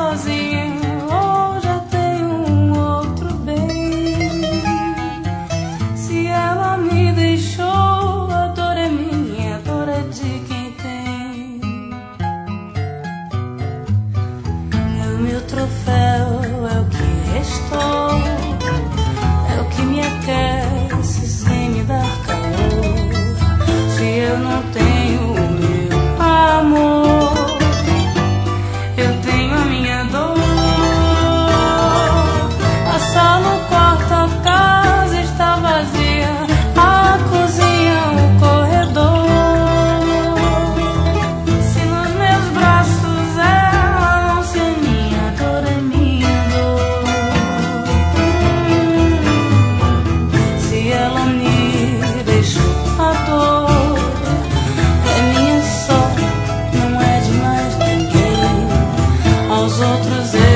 sozinha, ou já tenho um outro bem. Se ela me deixou, a dor é minha, a dor é de quem tem. É o meu troféu, é o que restou, é o que me aquece sem me dar calor. Se eu não tenho o meu amor, eu tenho a minha dor. A sala, o quarto, a casa está vazia, a cozinha, o corredor. Se nos meus braços ela não se aninha, a dor é minha dor. Se ela me deixou, a dor é minha só, não é de mais ninguém. Aos outros